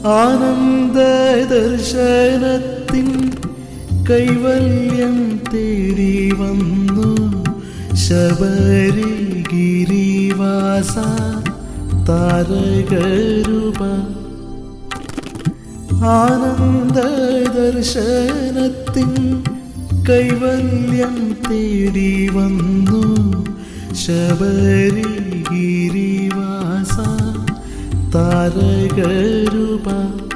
ആനന്ദ ദർശനത്തിൻ കൈവല്യം തേടി വന്നു ശബരിഗിരിവാസ താരകരൂപ. ആനന്ദ ദർശനത്തിൻ കൈവല്യം തേടി വന്നു ശബരിഗിരിവാസ താരകരൂപ.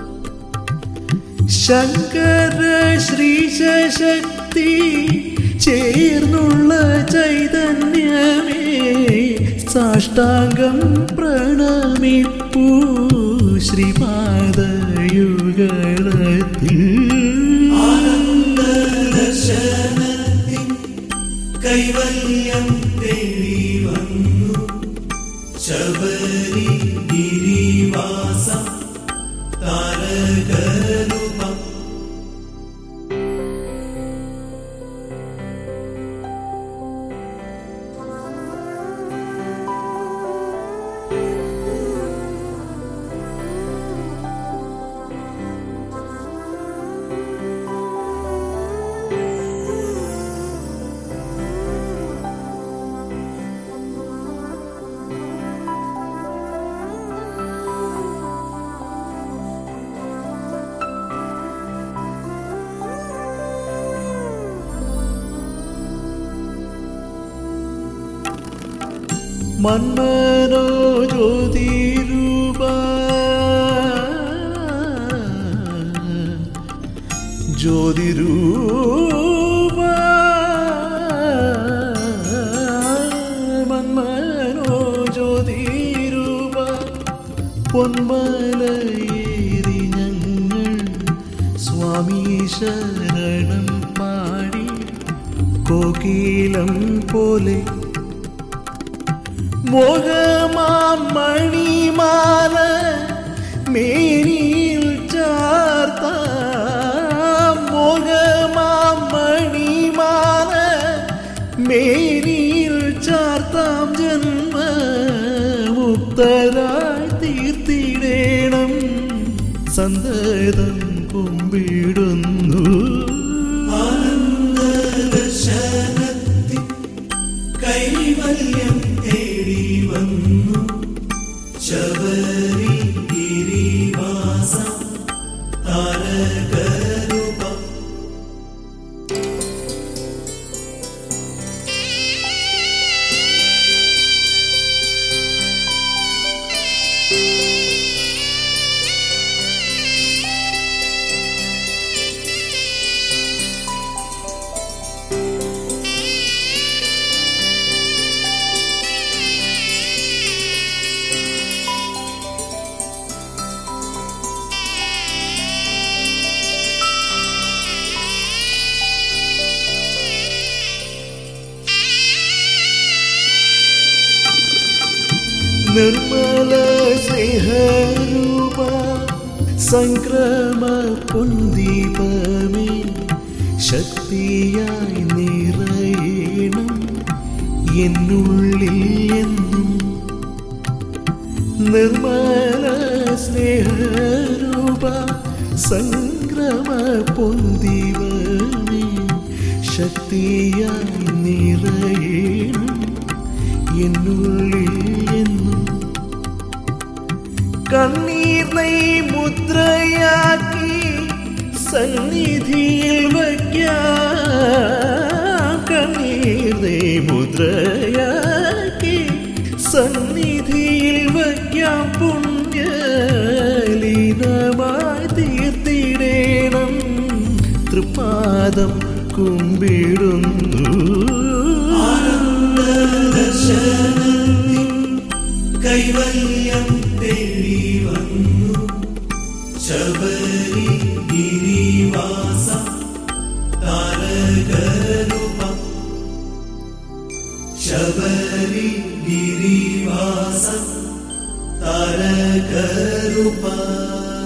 ശങ്കര ശ്രീശക്തി ചേർന്നുള്ള ചൈതന്യമേ സാഷ്ടാംഗം പ്രണമിപ്പൂ ശ്രീപാദയുഗളത്തിൽ. ആനന്ദ ദർശനത്തിൻ കൈവല്യം തേടി വന്നു ശബരിഗിരിവാസ താരകരൂപ. മന്മനോ ജ്യോതിരൂപ ജ്യോതിരൂപ മന്മനോ ജ്യോതിരൂപ. പൊന്മലയേറി ഞങ്ങൾ സ്വാമി ശരണം പാടി കോകിലം പോലെ മോഹമാം മണിമാല മേനിയിൽ ചാർത്താം. മോഹമാം മണിമാല മേനിയിൽ ചാർത്താം. ജന്മമുക്തരായി തീർത്തിടേണം സന്തതം കുമ്പിടുന്നു. ആനന്ദ ദർശനത്തിൻ കൈവല്യം തേടി വന്നു ശബരിഗിരിവാസ താരകരൂപ. നിർമ്മല സ്നേഹരൂപ സംക്രമ പൊന്ദീപമേ ശക്തിയായി നിറയണം എന്നുള്ളിൽ എന്നും. നിർമ്മല സ്നേഹരൂപ സംക്രമ പൊന്ദീപമേ ശക്തിയായി നിറയണം എന്നുള്ളിൽ എന്നും. കണ്ണീർ നെയ് മുദ്രയാക്കി സന്നിധിയിൽ വയ്ക്കാം. കണ്ണീർ നെയ് മുദ്രയാക്കി സന്നിധിയിൽ വയ്ക്കാം. പുണ്യലീനമായി തീർത്തിടേണം തൃപാദം കുമ്പിടുന്നു. ദർശനത്തിൻ കൈവല്യം തേടി വന്നു ശബരിഗിരിവാസ താരകരൂപ. ശബരിഗിരിവാസ താരകരൂപ.